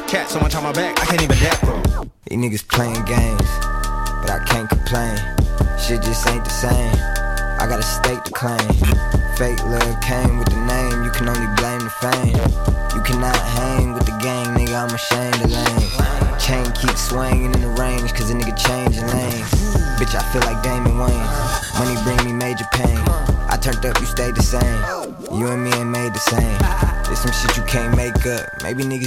Cat so much on my back, I can't even dap, bro. These niggas playing games, but I can't complain. Shit just ain't the same. I got a stake to claim. Fake love came with the name, you can only blame the fame. You cannot hang with the gang, nigga, I'm ashamed of lame. Chain keeps swinging in the range, cause a nigga changing lanes. Bitch, I feel like Damon Wayne. Money bring me major pain. I turned up, you stayed the same. You and me ain't made the same. There's some shit you can't make up. Maybe niggas